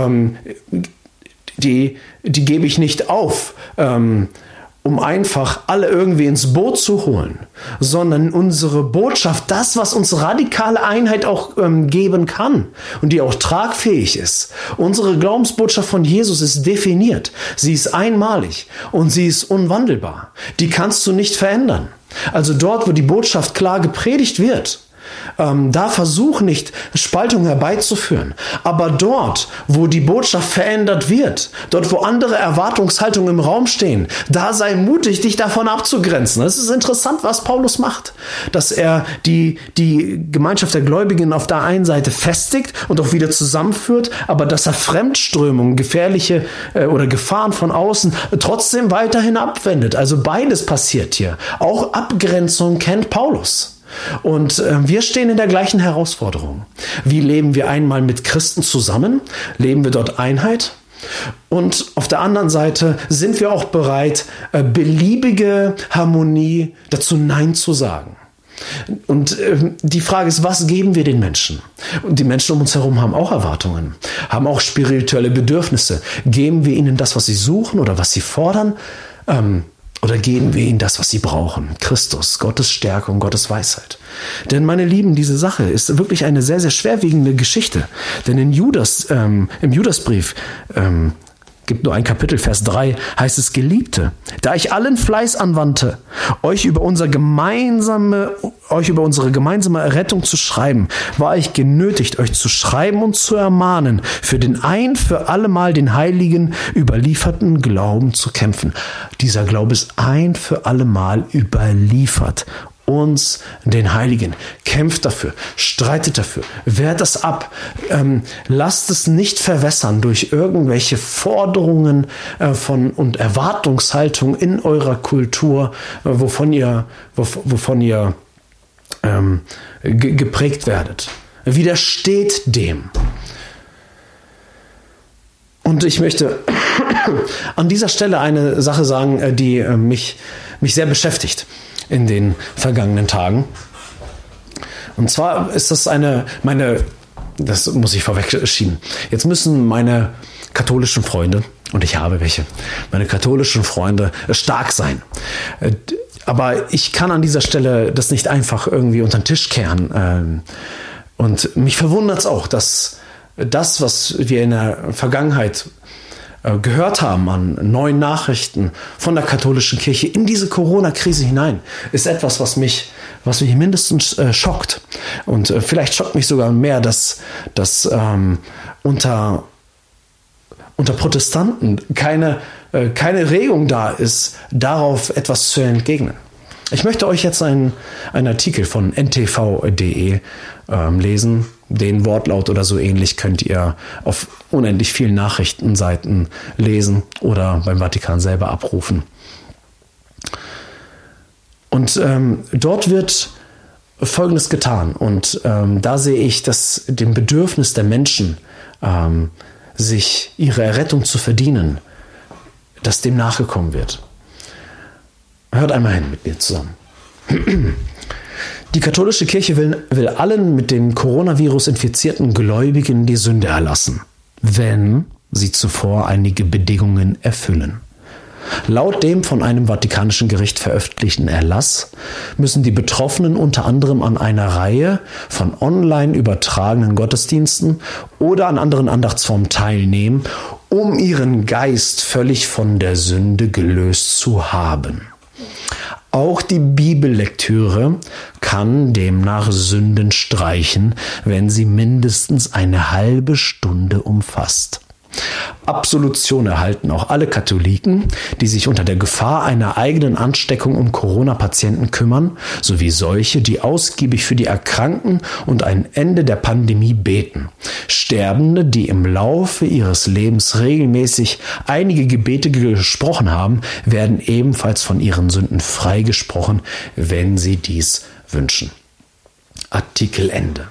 die gebe ich nicht auf, um einfach alle irgendwie ins Boot zu holen, sondern unsere Botschaft, das, was uns radikale Einheit auch geben kann und die auch tragfähig ist. Unsere Glaubensbotschaft von Jesus ist definiert. Sie ist einmalig und sie ist unwandelbar. Die kannst du nicht verändern. Also dort, wo die Botschaft klar gepredigt wird, da versuch nicht, Spaltung herbeizuführen. Aber dort, wo die Botschaft verändert wird, dort, wo andere Erwartungshaltungen im Raum stehen, da sei mutig, dich davon abzugrenzen. Es ist interessant, was Paulus macht, dass er die Gemeinschaft der Gläubigen auf der einen Seite festigt und auch wieder zusammenführt, aber dass er Fremdströmungen, gefährliche oder Gefahren von außen trotzdem weiterhin abwendet. Also beides passiert hier. Auch Abgrenzung kennt Paulus. Und wir stehen in der gleichen Herausforderung. Wie leben wir einmal mit Christen zusammen? Leben wir dort Einheit? Und auf der anderen Seite sind wir auch bereit, beliebige Harmonie dazu Nein zu sagen. Und die Frage ist, was geben wir den Menschen? Und die Menschen um uns herum haben auch Erwartungen, haben auch spirituelle Bedürfnisse. Geben wir ihnen das, was sie suchen oder was sie fordern? Oder geben wir ihnen das, was sie brauchen? Christus, Gottes Stärke und Gottes Weisheit. Denn, meine Lieben, diese Sache ist wirklich eine sehr, sehr schwerwiegende Geschichte. Denn im Judasbrief gibt nur ein Kapitel, Vers 3, heißt es, Geliebte, da ich allen Fleiß anwandte, euch über unsere gemeinsame Errettung zu schreiben, war ich genötigt, euch zu schreiben und zu ermahnen, für den ein für allemal den Heiligen überlieferten Glauben zu kämpfen. Dieser Glaube ist ein für allemal überliefert uns, den Heiligen. Kämpft dafür, streitet dafür, wehrt das ab. Lasst es nicht verwässern durch irgendwelche Forderungen und Erwartungshaltung in eurer Kultur, wovon ihr geprägt werdet. Widersteht dem. Und ich möchte an dieser Stelle eine Sache sagen, die mich sehr beschäftigt in den vergangenen Tagen. Und zwar ist das das muss ich vorweg schieben. Jetzt müssen meine katholischen Freunde, und ich habe welche, meine katholischen Freunde stark sein. Aber ich kann an dieser Stelle das nicht einfach irgendwie unter den Tisch kehren. Und mich verwundert es auch, dass das, was wir in der Vergangenheit gehört haben an neuen Nachrichten von der katholischen Kirche in diese Corona-Krise hinein, ist etwas, was mich mindestens schockt. Und vielleicht schockt mich sogar mehr, dass unter Protestanten keine Regung da ist, darauf etwas zu entgegnen. Ich möchte euch jetzt einen Artikel von ntv.de lesen. Den Wortlaut oder so ähnlich könnt ihr auf unendlich vielen Nachrichtenseiten lesen oder beim Vatikan selber abrufen. Und dort wird Folgendes getan. Und da sehe ich, dass dem Bedürfnis der Menschen, sich ihre Errettung zu verdienen, dass dem nachgekommen wird. Hört einmal hin mit mir zusammen. Die katholische Kirche will allen mit dem Coronavirus infizierten Gläubigen die Sünde erlassen, wenn sie zuvor einige Bedingungen erfüllen. Laut dem von einem vatikanischen Gericht veröffentlichten Erlass müssen die Betroffenen unter anderem an einer Reihe von online übertragenen Gottesdiensten oder an anderen Andachtsformen teilnehmen, um ihren Geist völlig von der Sünde gelöst zu haben. Auch die Bibellektüre kann demnach Sünden streichen, wenn sie mindestens eine halbe Stunde umfasst. Absolution erhalten auch alle Katholiken, die sich unter der Gefahr einer eigenen Ansteckung um Corona-Patienten kümmern, sowie solche, die ausgiebig für die Erkrankten und ein Ende der Pandemie beten. Sterbende, die im Laufe ihres Lebens regelmäßig einige Gebete gesprochen haben, werden ebenfalls von ihren Sünden freigesprochen, wenn sie dies wünschen. Artikel Ende.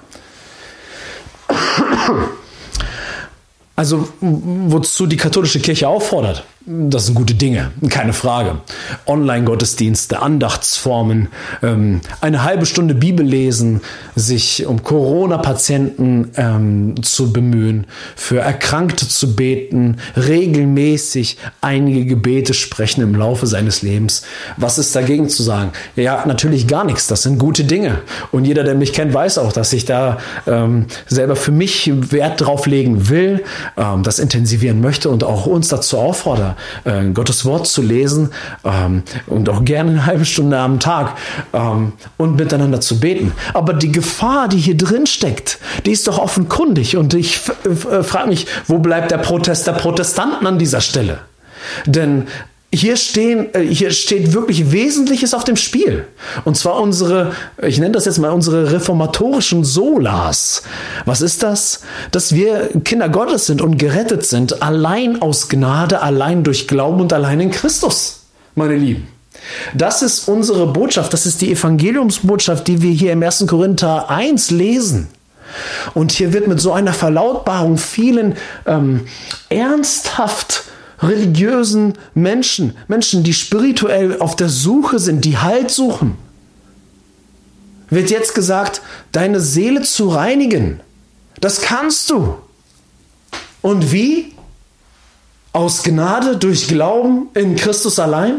Also, wozu die katholische Kirche auffordert, das sind gute Dinge, keine Frage. Online-Gottesdienste, Andachtsformen, eine halbe Stunde Bibel lesen, sich um Corona-Patienten zu bemühen, für Erkrankte zu beten, regelmäßig einige Gebete sprechen im Laufe seines Lebens. Was ist dagegen zu sagen? Ja, natürlich gar nichts, das sind gute Dinge. Und jeder, der mich kennt, weiß auch, dass ich da selber für mich Wert drauf legen will, das intensivieren möchte und auch uns dazu auffordere, Gottes Wort zu lesen und auch gerne eine halbe Stunde am Tag und miteinander zu beten. Aber die Gefahr, die hier drin steckt, die ist doch offenkundig. Und ich frage mich, wo bleibt der Protest der Protestanten an dieser Stelle? Denn hier steht wirklich Wesentliches auf dem Spiel. Und zwar ich nenne das jetzt mal unsere reformatorischen Solas. Was ist das? Dass wir Kinder Gottes sind und gerettet sind, allein aus Gnade, allein durch Glauben und allein in Christus, meine Lieben. Das ist unsere Botschaft, das ist die Evangeliumsbotschaft, die wir hier im 1. Korinther 1 lesen. Und hier wird mit so einer Verlautbarung vielen ernsthaft religiösen Menschen, die spirituell auf der Suche sind, die Halt suchen, wird jetzt gesagt, deine Seele zu reinigen. Das kannst du. Und wie? Aus Gnade, durch Glauben in Christus allein?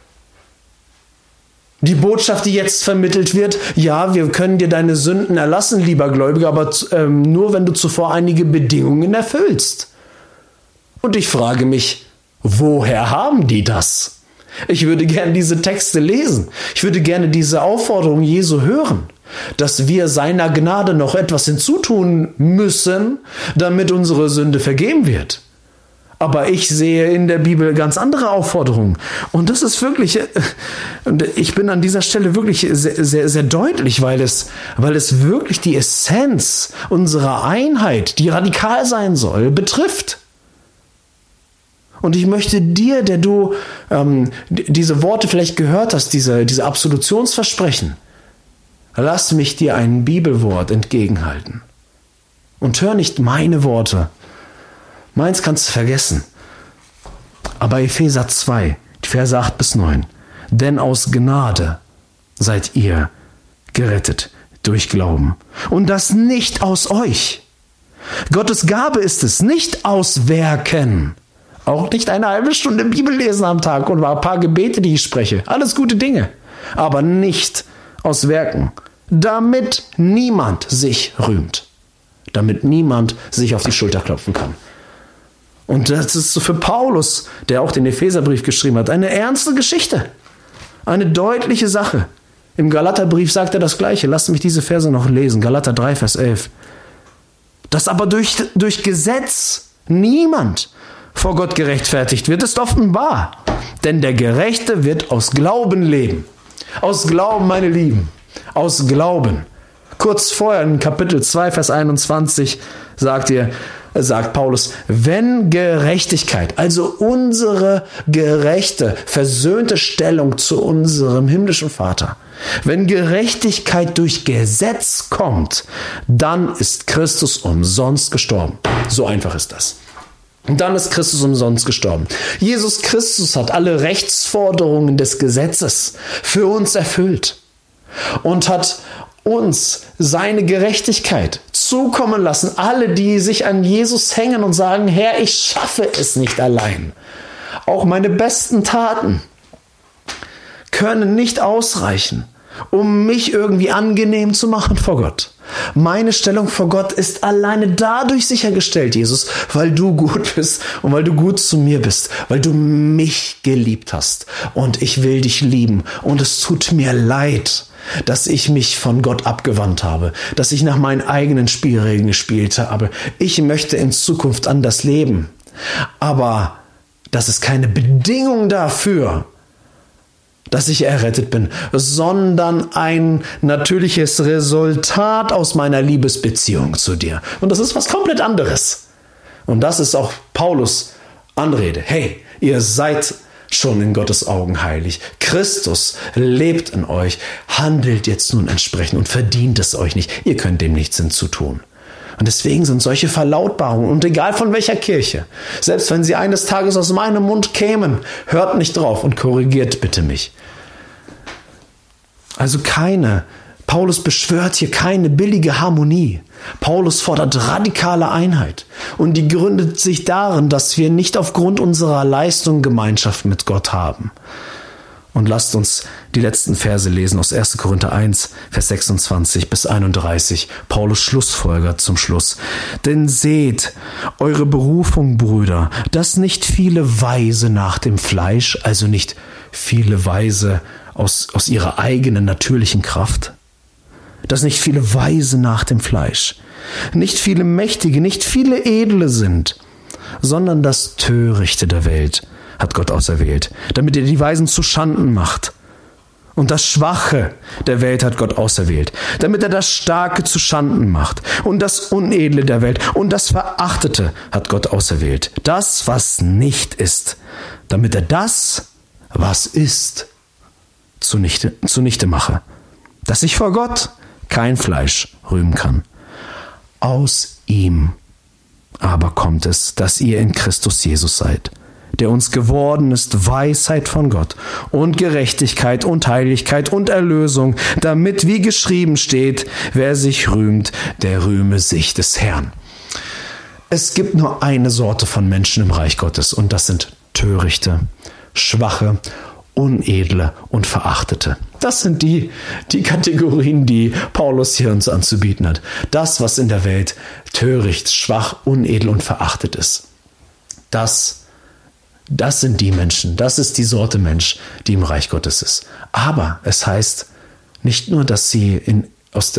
Die Botschaft, die jetzt vermittelt wird, ja, wir können dir deine Sünden erlassen, lieber Gläubiger, aber nur, wenn du zuvor einige Bedingungen erfüllst. Und ich frage mich, woher haben die das? Ich würde gerne diese Texte lesen. Ich würde gerne diese Aufforderung Jesu hören, dass wir seiner Gnade noch etwas hinzutun müssen, damit unsere Sünde vergeben wird. Aber ich sehe in der Bibel ganz andere Aufforderungen. Und das ist wirklich, ich bin an dieser Stelle wirklich sehr, sehr, sehr deutlich, weil es wirklich die Essenz unserer Einheit, die radikal sein soll, betrifft. Und ich möchte dir, der du diese Worte vielleicht gehört hast, diese Absolutionsversprechen, lass mich dir ein Bibelwort entgegenhalten. Und hör nicht meine Worte. Meins kannst du vergessen. Aber Epheser 2, die Verse 8 bis 9. Denn aus Gnade seid ihr gerettet durch Glauben. Und das nicht aus euch. Gottes Gabe ist es, nicht aus Werken. Auch nicht eine halbe Stunde Bibel lesen am Tag und ein paar Gebete, die ich spreche. Alles gute Dinge. Aber nicht aus Werken. Damit niemand sich rühmt. Damit niemand sich auf die Schulter klopfen kann. Und das ist so für Paulus, der auch den Epheserbrief geschrieben hat, eine ernste Geschichte. Eine deutliche Sache. Im Galaterbrief sagt er das Gleiche. Lasst mich diese Verse noch lesen. Galater 3, Vers 11. Dass aber durch Gesetz niemand vor Gott gerechtfertigt wird, ist offenbar. Denn der Gerechte wird aus Glauben leben. Aus Glauben, meine Lieben. Aus Glauben. Kurz vorher in Kapitel 2, Vers 21 sagt Paulus, wenn Gerechtigkeit, also unsere gerechte, versöhnte Stellung zu unserem himmlischen Vater, wenn Gerechtigkeit durch Gesetz kommt, dann ist Christus umsonst gestorben. So einfach ist das. Und dann ist Christus umsonst gestorben. Jesus Christus hat alle Rechtsforderungen des Gesetzes für uns erfüllt und hat uns seine Gerechtigkeit zukommen lassen. Alle, die sich an Jesus hängen und sagen, Herr, ich schaffe es nicht allein. Auch meine besten Taten können nicht ausreichen, um mich irgendwie angenehm zu machen vor Gott. Meine Stellung vor Gott ist alleine dadurch sichergestellt, Jesus, weil du gut bist und weil du gut zu mir bist, weil du mich geliebt hast und ich will dich lieben und es tut mir leid, dass ich mich von Gott abgewandt habe, dass ich nach meinen eigenen Spielregeln gespielt habe. Ich möchte in Zukunft anders leben, aber das ist keine Bedingung dafür, dass ich errettet bin, sondern ein natürliches Resultat aus meiner Liebesbeziehung zu dir. Und das ist was komplett anderes. Und das ist auch Paulus' Anrede. Hey, ihr seid schon in Gottes Augen heilig. Christus lebt in euch, handelt jetzt nun entsprechend und verdient es euch nicht. Ihr könnt dem nichts hinzutun. Und deswegen sind solche Verlautbarungen, und egal von welcher Kirche, selbst wenn sie eines Tages aus meinem Mund kämen, hört nicht drauf und korrigiert bitte mich. Also Paulus beschwört hier keine billige Harmonie. Paulus fordert radikale Einheit. Und die gründet sich darin, dass wir nicht aufgrund unserer Leistung Gemeinschaft mit Gott haben. Und lasst uns die letzten Verse lesen aus 1. Korinther 1, Vers 26 bis 31. Paulus Schlussfolger zum Schluss. Denn seht eure Berufung, Brüder, dass nicht viele Weise nach dem Fleisch, also nicht viele Weise aus ihrer eigenen natürlichen Kraft, dass nicht viele Weise nach dem Fleisch, nicht viele Mächtige, nicht viele Edle sind, sondern das Törichte der Welt hat Gott auserwählt, damit er die Weisen zu Schanden macht. Und das Schwache der Welt hat Gott auserwählt, damit er das Starke zu Schanden macht. Und das Unedle der Welt und das Verachtete hat Gott auserwählt. Das, was nicht ist, damit er das, was ist, zunichte mache. Dass sich vor Gott kein Fleisch rühmen kann. Aus ihm aber kommt es, dass ihr in Christus Jesus seid, der uns geworden ist Weisheit von Gott und Gerechtigkeit und Heiligkeit und Erlösung, damit, wie geschrieben steht, wer sich rühmt, der rühme sich des Herrn. Es gibt nur eine Sorte von Menschen im Reich Gottes und das sind Törichte, Schwache, Unedle und Verachtete. Das sind die Kategorien, die Paulus hier uns anzubieten hat. Das, was in der Welt töricht, schwach, unedel und verachtet ist. Das sind die Menschen, das ist die Sorte Mensch, die im Reich Gottes ist. Aber es heißt nicht nur, dass sie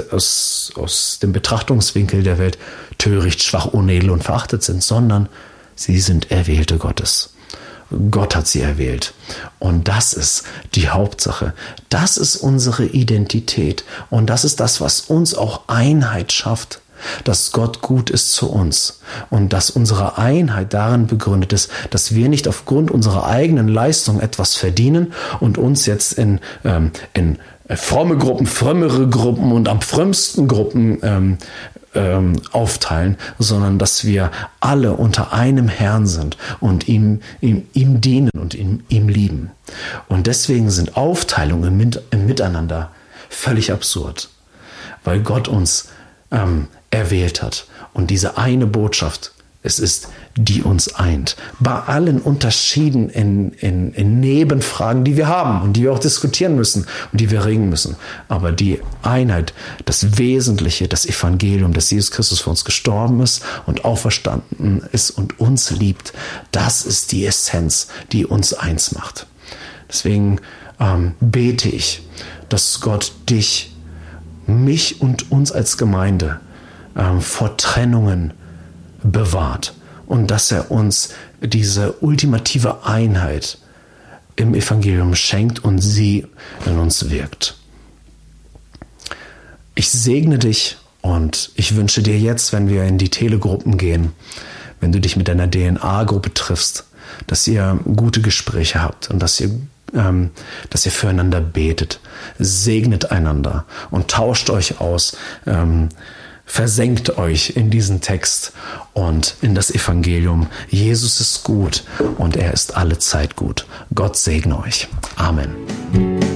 aus dem Betrachtungswinkel der Welt töricht, schwach, unedel und verachtet sind, sondern Sie sind Erwählte Gottes. Gott hat sie erwählt. Und das ist die Hauptsache. Das ist unsere Identität. Und das ist das, was uns auch Einheit schafft. Dass Gott gut ist zu uns. Und dass unsere Einheit darin begründet ist, dass wir nicht aufgrund unserer eigenen Leistung etwas verdienen und uns jetzt in fromme Gruppen, frömmere Gruppen und am frömmsten Gruppen aufteilen, sondern dass wir alle unter einem Herrn sind und ihm dienen und ihm lieben. Und deswegen sind Aufteilungen im Miteinander völlig absurd, weil Gott uns erwählt hat. Und diese eine Botschaft, es ist, die uns eint. Bei allen Unterschieden in Nebenfragen, die wir haben und die wir auch diskutieren müssen und die wir ringen müssen. Aber die Einheit, das Wesentliche, das Evangelium, dass Jesus Christus für uns gestorben ist und auferstanden ist und uns liebt, das ist die Essenz, die uns eins macht. Deswegen bete ich, dass Gott dich, mich und uns als Gemeinde vor Trennungen bewahrt und dass er uns diese ultimative Einheit im Evangelium schenkt und sie in uns wirkt. Ich segne dich und ich wünsche dir jetzt, wenn wir in die Telegruppen gehen, wenn du dich mit deiner DNA-Gruppe triffst, dass ihr gute Gespräche habt und dass ihr füreinander betet, segnet einander und tauscht euch aus, versenkt euch in diesen Text und in das Evangelium. Jesus ist gut und er ist alle Zeit gut. Gott segne euch. Amen.